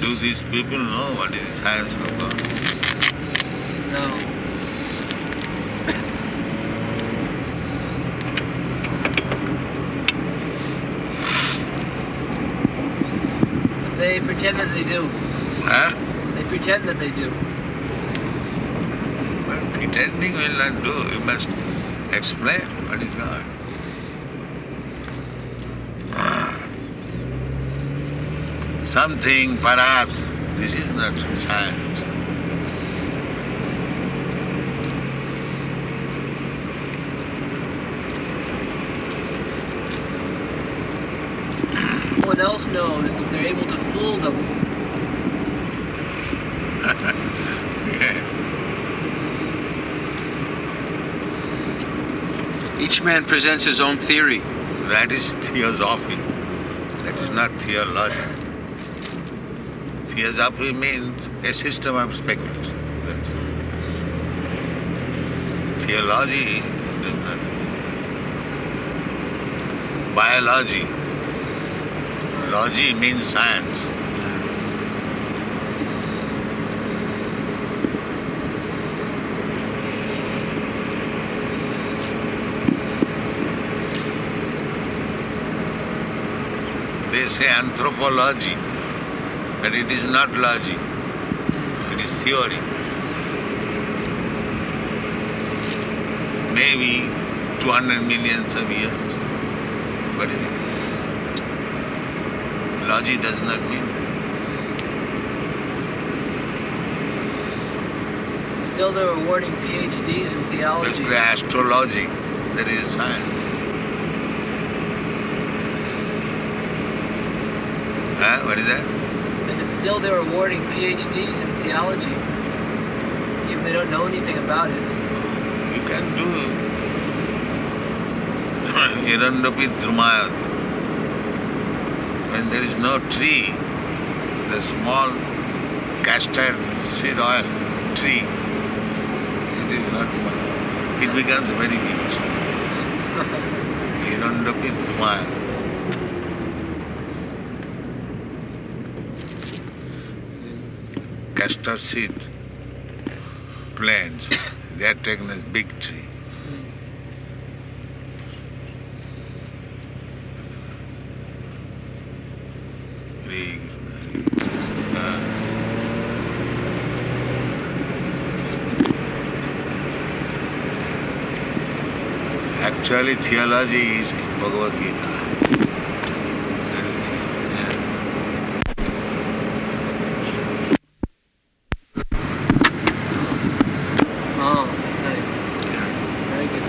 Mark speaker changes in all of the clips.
Speaker 1: Do these people know what is the science of God?
Speaker 2: No. They pretend that they do.
Speaker 1: Huh?
Speaker 2: They pretend that they do.
Speaker 1: Well, pretending will not do. You must explain what is God. Something, perhaps, this is not science.
Speaker 2: No one else knows. They're able to fool them.
Speaker 1: Yeah.
Speaker 3: Each man presents his own theory.
Speaker 1: That is theosophy. That is not theology. Theosophy means a system of speculation. That's all. Theology does not mean that. Biology. Logy means science. They say anthropology, but it is not logic. It is theory. Maybe 200 millions of years. But it is. Logic does not mean that.
Speaker 2: Still, they're awarding PhDs in
Speaker 1: Let's
Speaker 2: theology.
Speaker 1: play astrology. That is science. Huh? What is that?
Speaker 2: And still, they're awarding PhDs in theology. Even they don't know anything about it.
Speaker 1: You can do Irandopi Dhrumayat. When there is no tree, the small castor seed oil tree, it is not much. It becomes very big. Irandopi Dhrumayat. Castor seed plants, they are taken as big tree. Actually, theology is Bhagavad Gita. That is it.
Speaker 2: Oh, that's nice.
Speaker 1: Yeah.
Speaker 2: Very good.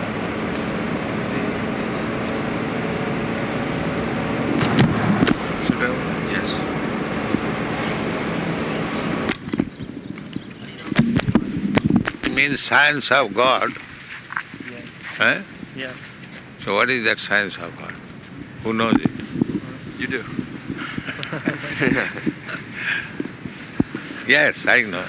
Speaker 1: Sit down.
Speaker 3: Yes.
Speaker 1: It means science of God.
Speaker 4: Yeah.
Speaker 1: Eh?
Speaker 4: Yeah.
Speaker 1: So what is that science of God? Who knows it?
Speaker 3: You do.
Speaker 1: Yes, I know.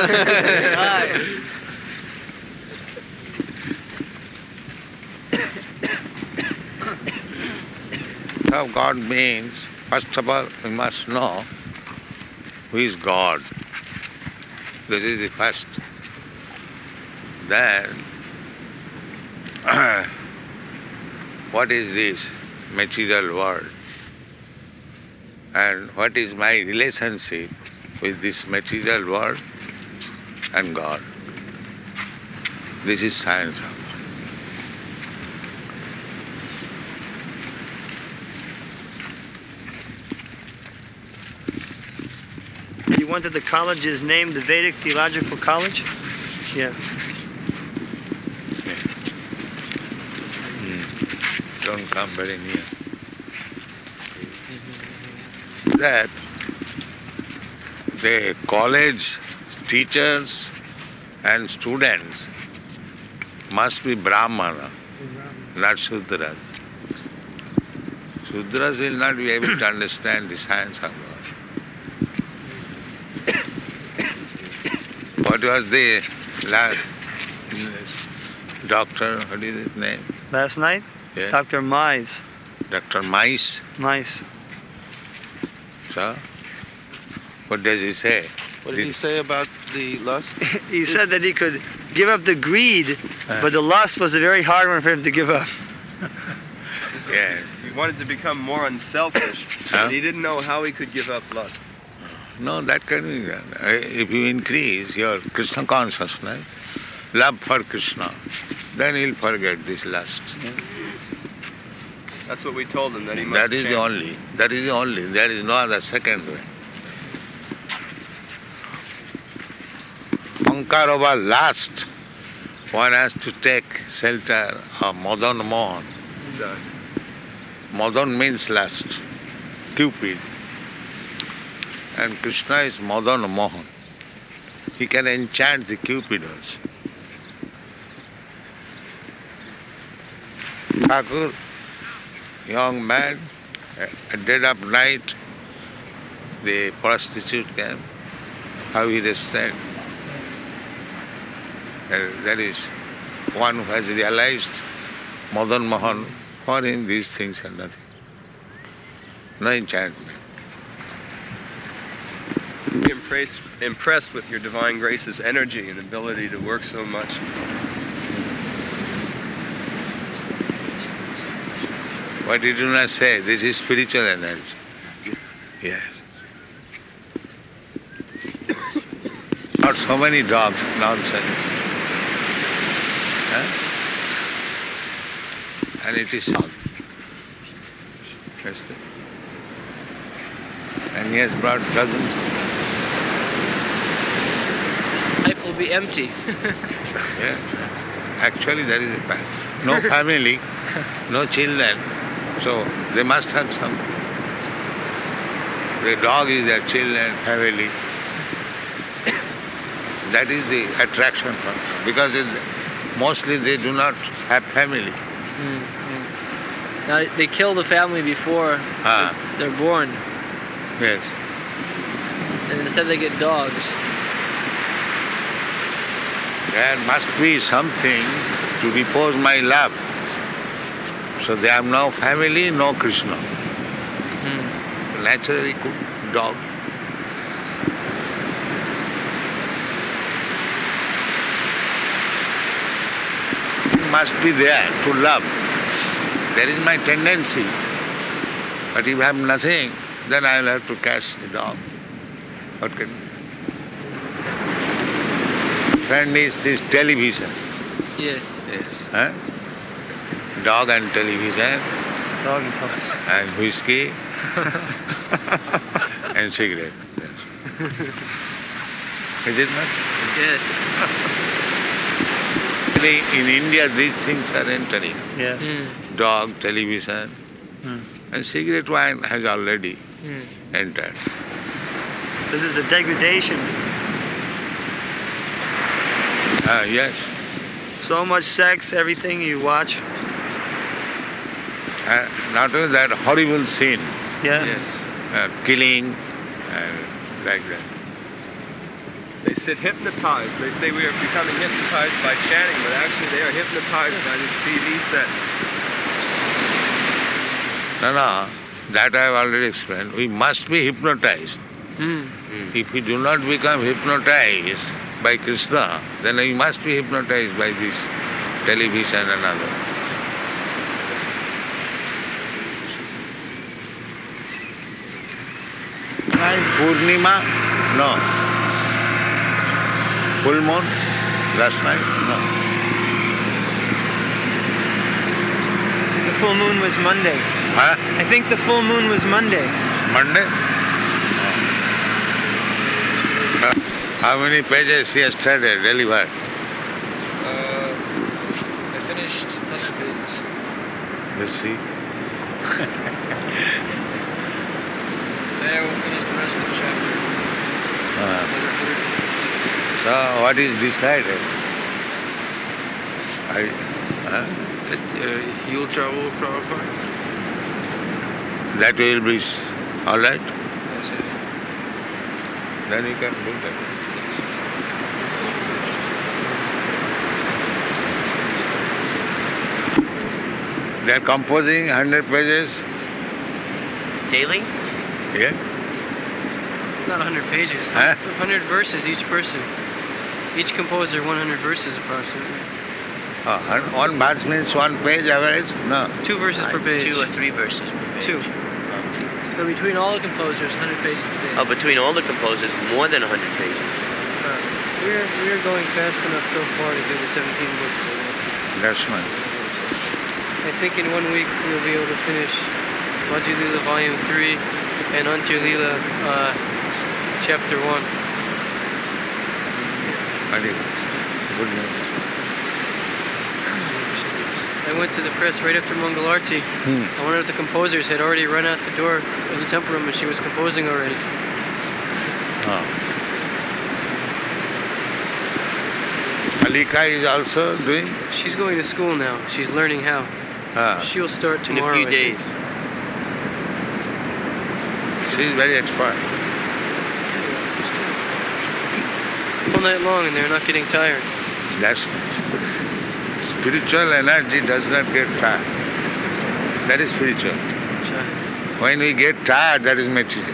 Speaker 1: Of God means, first of all, we must know who is God. This is the first. Then, what is this material world? And what is my relationship with this material world and God? This is science.
Speaker 4: You wanted the college's name, the Vedic Theological College? Yeah.
Speaker 1: Don't come very near. That the college teachers and students must be Brahmana, not Sudras. Sudras will not be able to understand the science of God. What was the last doctor, what is his name?
Speaker 4: Last night?
Speaker 1: Yeah.
Speaker 4: Dr. Mize.
Speaker 1: Dr. Mice.
Speaker 4: Mice.
Speaker 1: So, What does he say?
Speaker 3: What did he say about the lust?
Speaker 4: He said that he could give up the greed, but the lust was a very hard one for him to give up.
Speaker 1: Yeah.
Speaker 5: He wanted to become more unselfish, but he didn't know how he could give up lust.
Speaker 1: No, that can be done. If you increase your Krishna consciousness, love for Krishna, then he'll forget this lust.
Speaker 5: That's what we told him, that he must
Speaker 1: That is the
Speaker 5: chant.
Speaker 1: only. That is the only. There is no other second way. Conquer over lust, one has to take shelter of Madan Mohan.
Speaker 5: Exactly.
Speaker 1: Madan means lust, Cupid. And Krishna is Madan Mohan. He can enchant the Cupid also. Thakur, young man, at dead of night, the prostitute came. How he rested. That is one who has realized Madan Mohan. For him, these things are nothing. No enchantment.
Speaker 5: Be impressed with your divine grace's energy and ability to work so much.
Speaker 1: What did you not say? This is spiritual energy. Yes. Not so many dogs, nonsense. Huh? And it is dog. Yes, sir. And he has brought dozens.
Speaker 2: Life will be empty.
Speaker 1: Yeah. Actually, there is a no family, no children, so they must have some. The dog is their children, family. That is the attraction for them. Because mostly they do not have family.
Speaker 2: Now they kill the family before they're born,
Speaker 1: Yes.
Speaker 2: and instead they get dogs.
Speaker 1: There must be something to repose my love. So they have no family, no Krishna. Naturally good dog. Must be there to love. There is my tendency. But if I have nothing, then I will have to catch the dog. What can friend is this television.
Speaker 2: Yes.
Speaker 3: Yes.
Speaker 1: Huh? Dog and television
Speaker 4: Dog and television.
Speaker 1: and whiskey and cigarette. Yes. Is it not?
Speaker 2: Yes.
Speaker 1: In India, these things are entering.
Speaker 4: Yes.
Speaker 1: Dog, television, and cigarette wine has already entered.
Speaker 4: This is the degradation.
Speaker 1: Yes.
Speaker 4: So much sex, everything you watch.
Speaker 1: Not only that, horrible sin,
Speaker 4: Yeah.
Speaker 3: Yes.
Speaker 1: killing, like that.
Speaker 5: They sit hypnotized. They say we are becoming hypnotized by chanting, but actually they are hypnotized by this TV set.
Speaker 1: No, that I have already explained. We must be hypnotized. If we do not become hypnotized by Krishna, then we must be hypnotized by this television and other. Purnima? No. Full moon? Last night? No.
Speaker 4: The full moon was Monday.
Speaker 1: Huh?
Speaker 4: I think the full moon was Monday.
Speaker 1: Monday? How many pages yesterday delivered?
Speaker 2: I finished 100 pages.
Speaker 1: You see?
Speaker 2: There we'll finish the rest of the chapter. Another 100.
Speaker 1: So what is decided?
Speaker 3: He'll travel Prabhupada.
Speaker 1: That will be all right?
Speaker 2: Yes, yes.
Speaker 1: Then you can do that. They are composing 100 pages.
Speaker 3: Daily?
Speaker 1: Yeah.
Speaker 6: Not 100 pages.
Speaker 1: Huh?
Speaker 6: 100 verses each person. Each composer 100 verses approximately.
Speaker 1: One verse means one page average? No.
Speaker 6: 2 verses per page.
Speaker 2: 2 or 3 verses per page.
Speaker 6: 2.
Speaker 2: So between all the composers, 100 pages a day.
Speaker 7: Oh, between all the composers, more than 100 pages.
Speaker 6: We're going fast enough so far to do the 17 books.
Speaker 1: That's nice.
Speaker 6: I think in 1 week we'll be able to finish Madhya Lila Volume 3 and Antya Lila Chapter 1.
Speaker 1: Very good news.
Speaker 6: I went to the press right after Mangalarti. And one of the composers had already run out the door of the temple room and she was composing already.
Speaker 1: Alika is also doing?
Speaker 6: She's going to school now. She's learning how. She'll start tomorrow.
Speaker 7: In a few days.
Speaker 1: She is very expert.
Speaker 6: All night long and they're not getting tired.
Speaker 1: That's nice. Spiritual energy does not get tired. That is spiritual. When we get tired, that is material.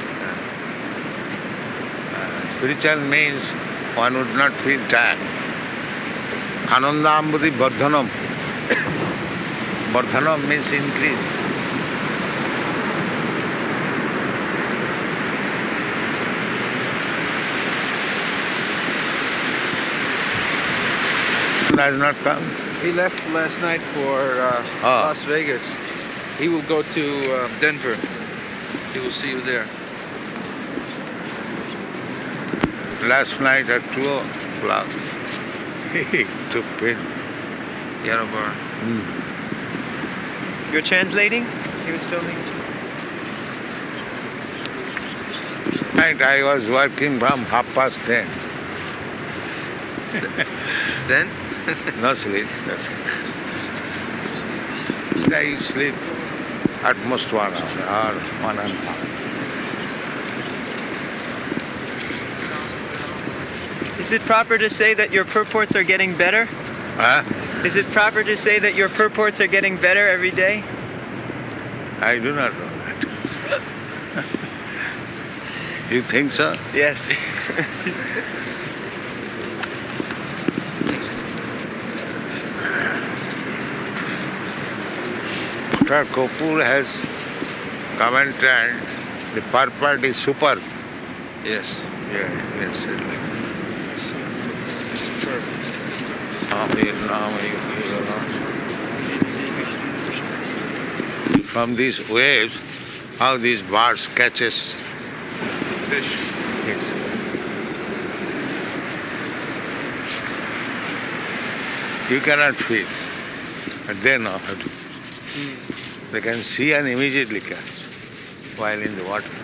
Speaker 1: Spiritual means one would not feel tired. Anandambudi Vardhanam. Vardhanam means increase. Has not come.
Speaker 3: He left last night for Las Vegas. He will go to Denver. He will see you there.
Speaker 1: Last night at 2 o'clock, he took pin.
Speaker 3: Yarobara.
Speaker 4: You're translating? He was filming.
Speaker 1: Night I was working from 10:30.
Speaker 3: Then?
Speaker 1: No sleep. That's it. I sleep at most 1 hour or 1.5 hours.
Speaker 4: Is it proper to say that your purports are getting better?
Speaker 1: Huh?
Speaker 4: Is it proper to say that your purports are getting better every day?
Speaker 1: I do not know that. You think so?
Speaker 4: Yes.
Speaker 1: Dr. Kapoor has commented the purport is superb.
Speaker 3: Yes.
Speaker 1: Yeah, yes. From these waves, how these birds catches fish. Yes. You cannot feed, but they know how to. They can see and immediately catch while in the water.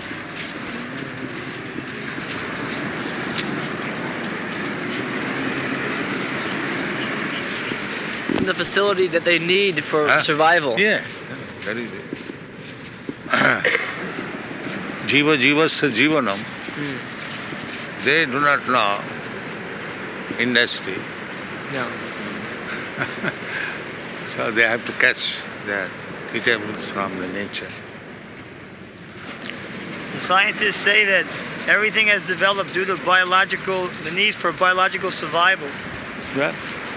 Speaker 2: The facility that they need for survival.
Speaker 1: Yeah, that is it. Jiva jivasya jivanam. They do not know industry.
Speaker 2: No.
Speaker 1: So they have to catch their eatables from the nature.
Speaker 4: The scientists say that everything has developed due to the need for biological survival.
Speaker 1: Yeah.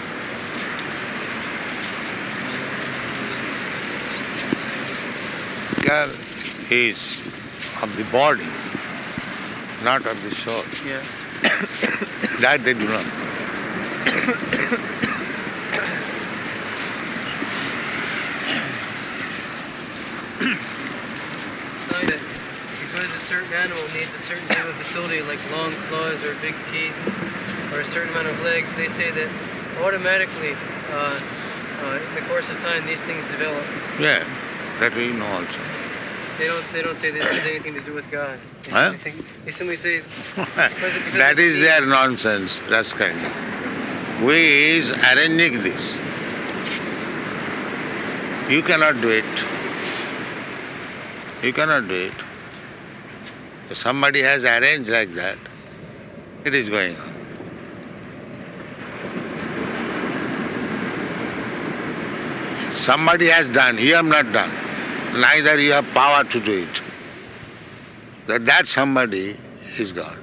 Speaker 1: Girl is of the body, not of the soul.
Speaker 4: Yeah.
Speaker 1: That they do not.
Speaker 6: Saying that because a certain animal needs a certain type of facility like long claws or big teeth or a certain amount of legs, they say that automatically in the course of time these things develop.
Speaker 1: Yeah, that we know also.
Speaker 6: They don't say this has anything to do with God.
Speaker 1: Huh?
Speaker 6: They simply say because
Speaker 1: That is their nonsense, rascal. We is arranging this. You cannot do it. You cannot do it. If somebody has arranged like that, it is going on. Somebody has done, you have not done. Neither you have power to do it. That somebody is God.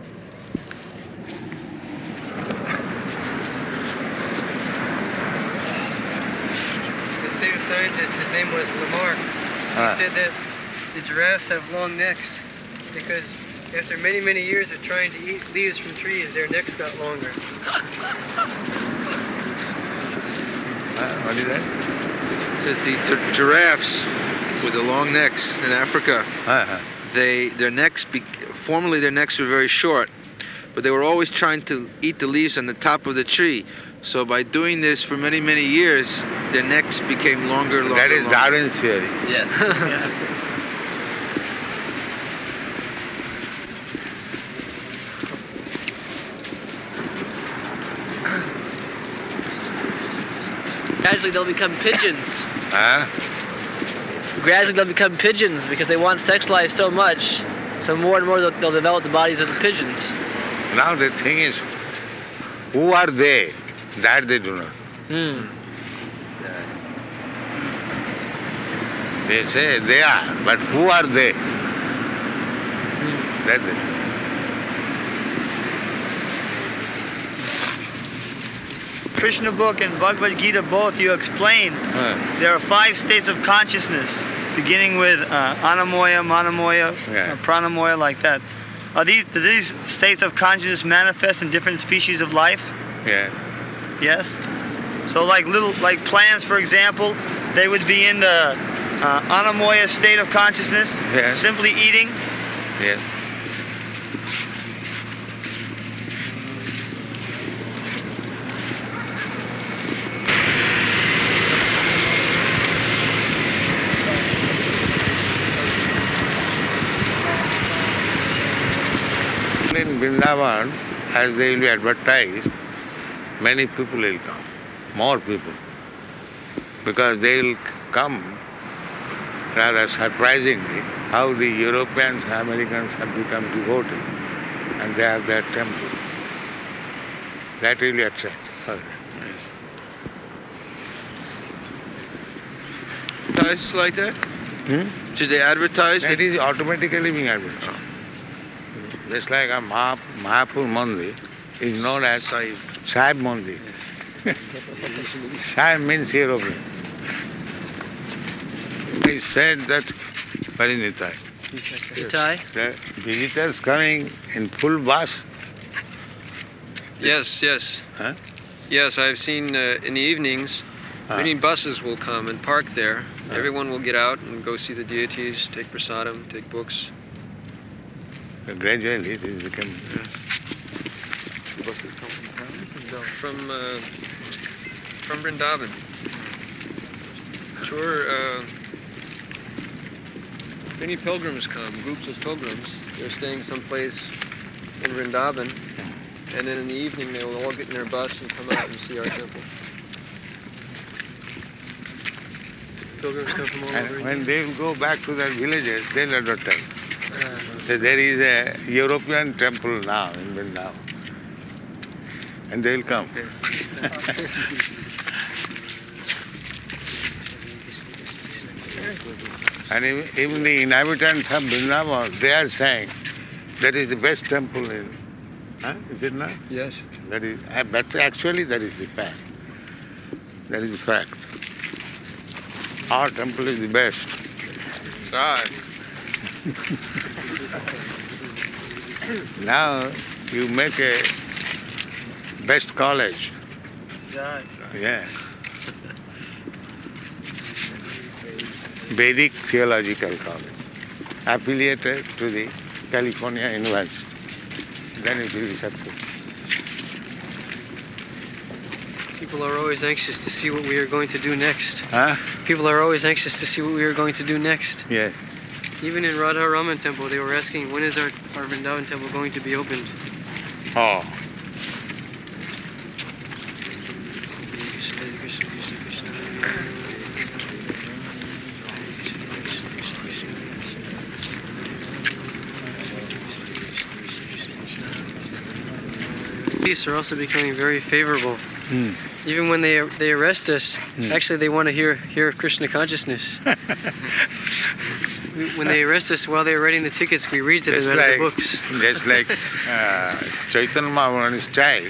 Speaker 6: The same scientist, his name was Lamarck, he said that the giraffes have long necks because after many, many years of trying to eat leaves from trees, their necks got longer.
Speaker 1: What is that?
Speaker 3: It says the giraffes with the long necks in Africa, their necks, formerly their necks were very short, but they were always trying to eat the leaves on the top of the tree. So by doing this for many, many years, their necks became longer, longer.
Speaker 1: That is
Speaker 3: longer.
Speaker 1: Darwin's theory.
Speaker 2: Yes. Gradually they'll become pigeons. Gradually they'll become pigeons because they want sex life so much. So more and more they'll develop the bodies of the pigeons.
Speaker 1: Now the thing is, who are they? That they do not. They say they are, but who are they? That they do.
Speaker 4: Krishna book and Bhagavad Gita both, you explain there are 5 states of consciousness, beginning with Anamoya, Manamoya, Pranamoya, like that. Do these states of consciousness manifest in different species of life?
Speaker 1: Yeah.
Speaker 4: Yes. So like plants, for example, they would be in the Anamoya state of consciousness, simply eating.
Speaker 1: Yeah. In Vrindavan, as they will be advertised, many people will come, more people, because they will come rather surprisingly how the Europeans, Americans have become devoted and they have their temple. That really attracts them.
Speaker 3: Advertise like that? Should they advertise?
Speaker 1: That is automatically being advertised. Just like a Mahapur Mandir is known as Sahib Mandir. Sahib means aeroplane. He said that, where is Nitai?
Speaker 2: Nitai?
Speaker 1: The visitors coming in full bus.
Speaker 8: Yes.
Speaker 1: Huh?
Speaker 8: Yes, I've seen in the evenings, many buses will come and park there. Everyone will get out and go see the deities, take prasadam, take books.
Speaker 1: Gradually it is become...
Speaker 8: From Vrindavan. Sure, many pilgrims come, groups of pilgrims. They're staying someplace in Vrindavan, and then in the evening they will all get in their bus and come out and see our temple. Pilgrims come from all over India.
Speaker 1: When they will go back to their villages, they'll advertise. So there is a European temple now in Vrindavan. And they will come. And even the inhabitants of Vrindavan, they are saying that is the best temple in... Is it not?
Speaker 8: Yes.
Speaker 1: That is, but actually that is the fact. That is the fact. Our temple is the best.
Speaker 8: Right.
Speaker 1: Now you make a best college. Yeah. Vedic Theological College, affiliated to the California University. Then it will be successful.
Speaker 6: People are always anxious to see what we are going to do next.
Speaker 1: Huh?
Speaker 6: People are always anxious to see what we are going to do next.
Speaker 1: Yeah.
Speaker 6: Even in Radha Raman Temple, they were asking, when is our Vrindavan temple going to be opened?
Speaker 1: Oh.
Speaker 6: Police are also becoming very favorable. Even when they arrest us, actually they want to hear Krishna consciousness. when they arrest us, while they were writing the tickets, we read to them out of the books.
Speaker 1: Just like Chaitanya Mahaprabhu's child,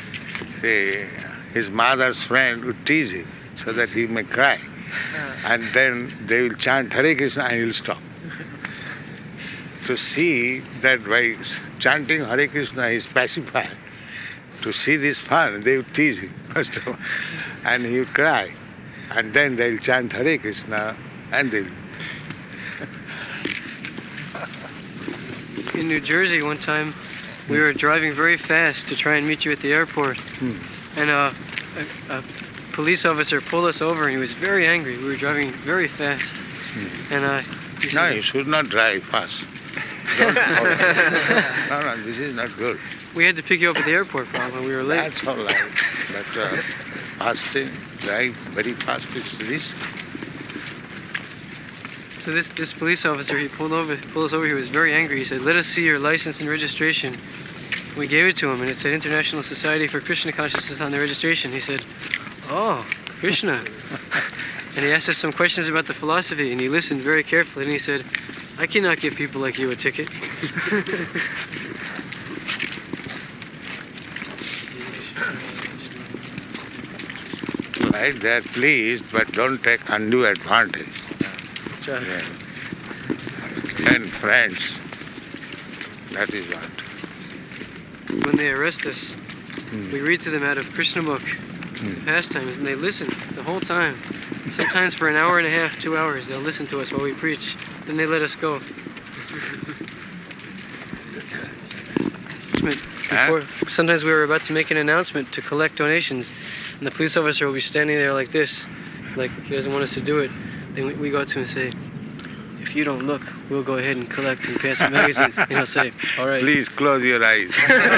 Speaker 1: his mother's friend would tease him so that he may cry. And then they will chant Hare Krishna and he will stop. To see that by chanting Hare Krishna he is pacified, to see this fun, they would tease him first of all, and he would cry. And then they will chant Hare Krishna and they will.
Speaker 6: In New Jersey one time, we were driving very fast to try and meet you at the airport. And a police officer pulled us over and he was very angry. We were driving very fast. And he said,
Speaker 1: No, you should not drive fast. No, this is not good.
Speaker 6: We had to pick you up at the airport, Prabhupada. We were late.
Speaker 1: That's all right. But fasting, drive very fast is risky.
Speaker 6: So this police officer, he pulled us over. He was very angry. He said, "Let us see your license and registration." We gave it to him, and it said International Society for Krishna Consciousness on the registration. He said, "Oh, Krishna." And he asked us some questions about the philosophy, and he listened very carefully, and he said, "I cannot give people like you a ticket."
Speaker 1: Right, they're pleased, but don't take undue advantage. Yeah. And friends, that is what.
Speaker 6: When they arrest us, we read to them out of Krishna book, pastimes, and they listen the whole time. Sometimes for an hour and a half, 2 hours, they'll listen to us while we preach. Then they let us go. Sometimes we were about to make an announcement to collect donations, and the police officer will be standing there like this, like he doesn't want us to do it. Then we go up to him and say, "If you don't look, we'll go ahead and collect and pass the magazines." And he'll say, "All right."
Speaker 1: Please close your eyes.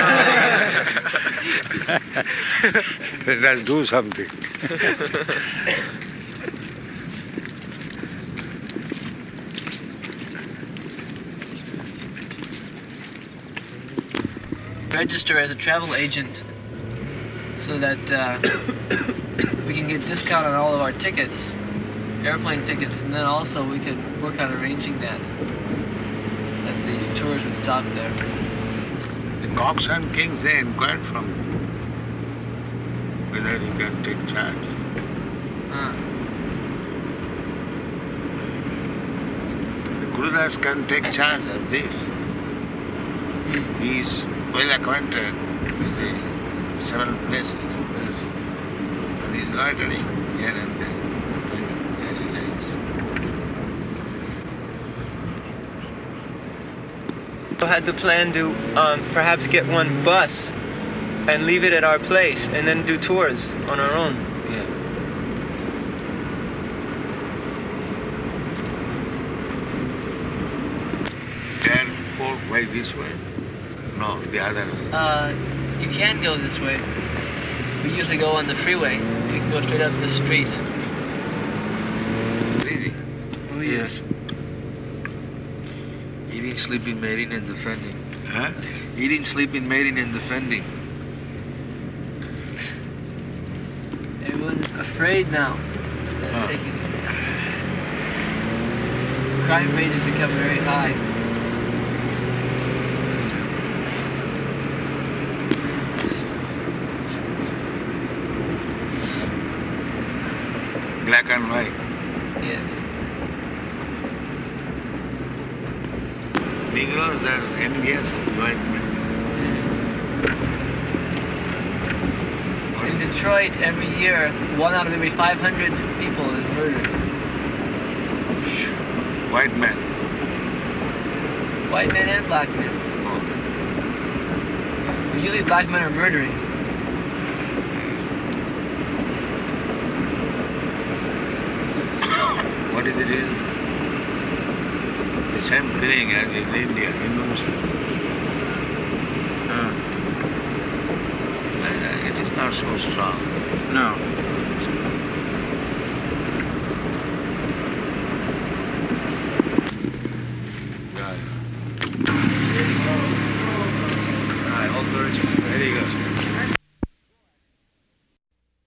Speaker 1: Let us do something.
Speaker 2: Register as a travel agent so that we can get discount on all of our tickets, airplane tickets, and then also we could work on arranging that these tours would stop there.
Speaker 1: The Cox and Kings, they inquired from whether you can take charge. The Gurudas can take charge of this. He is well acquainted with the several places. And he is loitering here and there as he likes.
Speaker 9: We had the plan to perhaps get one bus and leave it at our place and then do tours on our own.
Speaker 1: Yeah. Airport by this way? No, the other way.
Speaker 2: You can go this way. We usually go on the freeway. You can go straight up the street.
Speaker 1: Really?
Speaker 2: Oh, yes.
Speaker 3: Eating, sleeping, mating, and defending.
Speaker 1: Huh?
Speaker 3: Eating, sleeping, mating, and defending.
Speaker 2: Everyone's afraid now that they're taking it. Crime rate has become very high.
Speaker 1: Black and white.
Speaker 2: Yes.
Speaker 1: Negroes are envious of the white men.
Speaker 2: In Detroit, every year, 1 out of every 500 people is murdered.
Speaker 1: White men.
Speaker 2: White men and black men. But usually black men are murdering.
Speaker 1: What is the reason? The same feeling as in India, Hindu-Muslim. It is not so strong.
Speaker 3: No.